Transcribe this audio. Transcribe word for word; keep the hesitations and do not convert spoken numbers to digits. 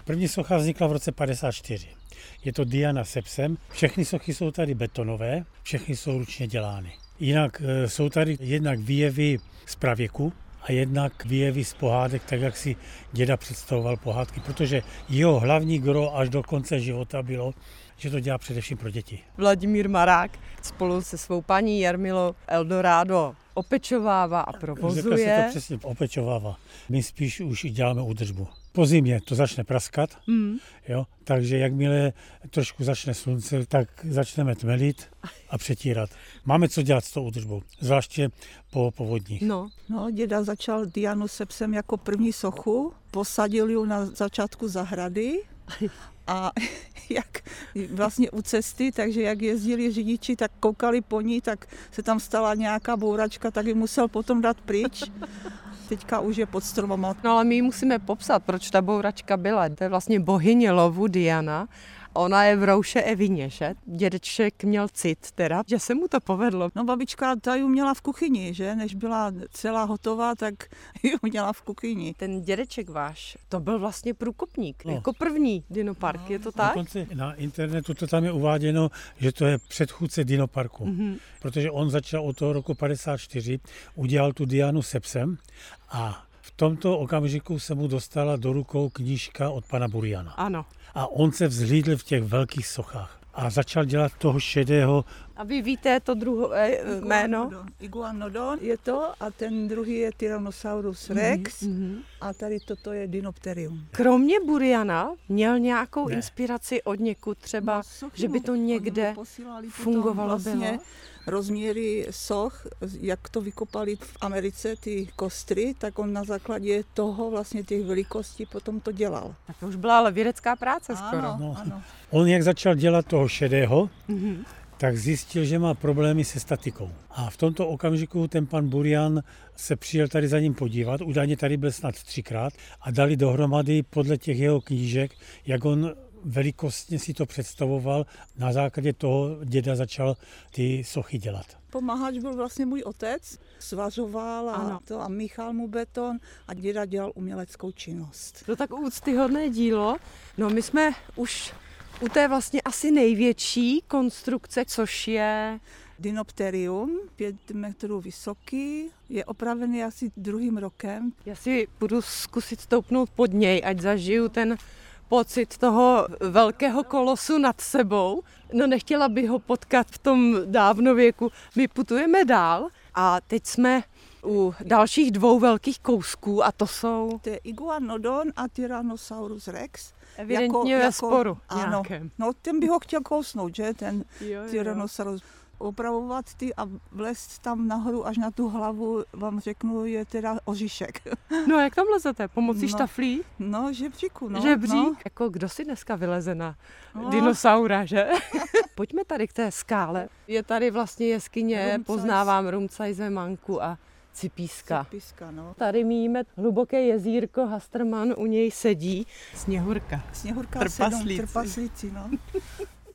První socha vznikla v roce padesát čtyři. Je to Diana se psem. Všechny sochy jsou tady betonové, všechny jsou ručně dělány. Jinak jsou tady jednak výjevy z pravěku a jednak výjevy z pohádek, tak jak si děda představoval pohádky, protože jeho hlavní gro až do konce života bylo, že to dělá především pro děti. Vladimír Marák spolu se svou paní Jarmilou Eldorado opečovává a provozuje. Řekl se to přesně, opečovává. My spíš už děláme údržbu. Po zimě to začne praskat, mm. jo, takže jakmile trošku začne slunce, tak začneme tmelit a přetírat. Máme co dělat s tou údržbou, zvláště po povodních. No, no děda začal Dianu se psem jako první sochu, posadil ji na začátku zahrady a jak vlastně u cesty, takže jak jezdili řidiči, tak koukali po ní, tak se tam stala nějaká bouračka, tak ji musel potom dát pryč. Teďka už je pod stromama. No ale my ji musíme popsat, proč ta bouračka byla. To je vlastně bohyně lovu Diana. Ona je v rouše Evině, že? Dědeček měl cit teda, že se mu to povedlo. No babička ta ji měla v kuchyni, že? Než byla celá hotová, tak ji měla v kuchyni. Ten dědeček váš, to byl vlastně průkopník. No. Jako první dinopark, no, je to tak? Dokonce na internetu to tam je uváděno, že to je předchůdce dinoparku. Mm-hmm. Protože on začal od toho roku padesát čtyři, udělal tu Dianu se psem a v tomto okamžiku se mu dostala do rukou knížka od pana Buriana. Ano. A on se vzhlídl v těch velkých sochách a začal dělat toho šedého. A vy víte to druhé jméno? Iguanodon je to a ten druhý je Tyrannosaurus rex mm-hmm. a tady toto je Dinopterium. Kromě Buriana měl nějakou ne. inspiraci od někud třeba, no, sochy, že by to někde fungovalo vlastně bylo? Rozměry soch, jak to vykopali v Americe, ty kostry, tak on na základě toho vlastně těch velikostí potom to dělal. Tak to už byla ale vědecká práce ano, skoro. No, ano. On jak začal dělat toho šedého, mm-hmm. tak zjistil, že má problémy se statikou. A v tomto okamžiku ten pan Burian se přijel tady za ním podívat, údajně tady byl snad třikrát a dali dohromady podle těch jeho knížek, jak on velikostně si to představoval, na základě toho děda začal ty sochy dělat. Pomáhač byl vlastně můj otec, svařoval a, to, a míchal mu beton a děda dělal uměleckou činnost. To tak úctyhodné dílo. No my jsme už u té vlastně asi největší konstrukce, což je Dinopterium, pět metrů vysoký, je opravený asi druhým rokem. Já si budu zkusit stoupnout pod něj, ať zažiju ten pocit toho velkého kolosu nad sebou. No nechtěla bych ho potkat v tom dávnověku. My putujeme dál a teď jsme u dalších dvou velkých kousků a to jsou... To je Iguanodon a Tyrannosaurus rex. Evidentně jako, ve sporu ano, nějakém. No ten by ho chtěl kousnout, že, ten Tyrannosaurus. Opravovat ty a vlézt tam nahoru až na tu hlavu, vám řeknu, je teda oříšek. No a jak tam lezete? Pomocí no, štaflí? No, žebříku, no. Žebřík? No. Jako kdo si dneska vyleze na no. dinosaura, že? Pojďme tady k té skále. Je tady vlastně jeskyně, Rumcajs. Poznávám Rumcajzemanku a Cipíska. Cipíska, no. Tady míjíme hluboké jezírko, Hasterman u něj sedí. Sněhurka. Sněhurka trpaslíci. sedm, trpaslíci, no.